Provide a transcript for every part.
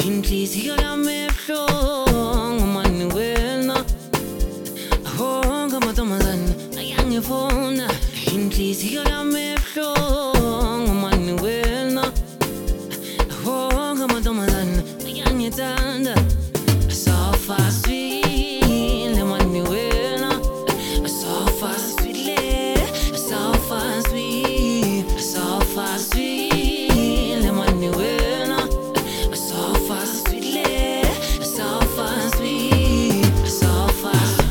Inhliziyo yami ebuhlungu Manuela Ahonga amantombazane ayangifuna Inhliziyo yami ebuhlungu Manuela Ahonga amantombazane ayangithanda So fast sweet Manuela So fast sweet So fast sweet So fast sweet Manuela So fast sweet So fast sweet So fast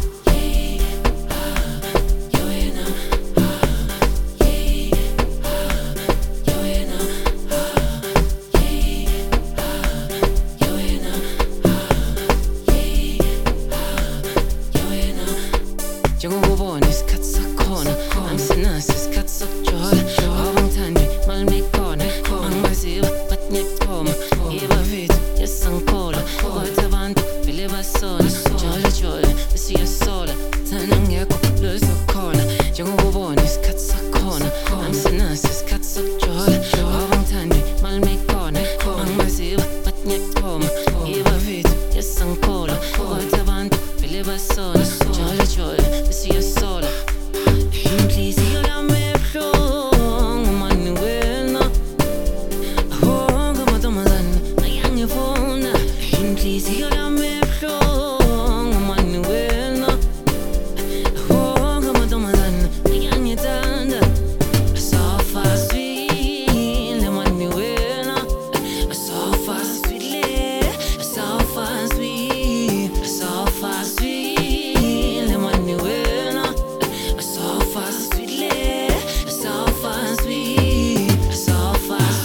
Njengokubona isikhathi sakhona angisinaso isikhathi sokujola Awangithandi malimikhona angibaziwa bathi ngiyachoma Ibafethu yesangiphola Kodwa abantu vele basona Jolo bese uyasola Thana ngekho lozokhona Njengokubona isikhathi sakhona angisinaso isikhathi sokujola Awangithandi malimikhona angibaziwa bathi ngiyachoma Ibafethu yesangiphola Kodwa abantu vele basona Jolo bese uyasola Inhliziyo yami ebuhlungu Manuela Ahonga amantombazane ayangifuna Inhliziyo yami ebuhlungu Manuela Ahonga amantombazane ayangithanda So fast sweet Manuela So fast sweet So fast sweet So fast sweet Manuela So fast sweet So fast sweet So fast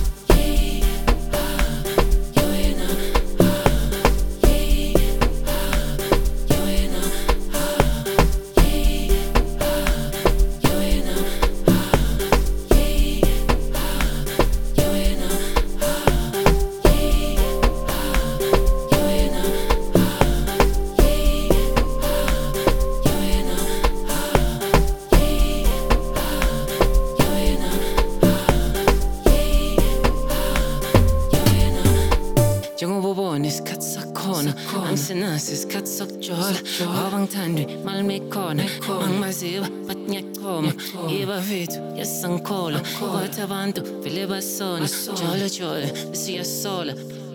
Njengokubona isikhathi sakhona angisinaso isikhathi sokujola Awangithandi malimikhona angibaziwa bathi ngiyachoma Ibafethu yesangiphola Kodwa abantu vele basona Jolo bese uyasola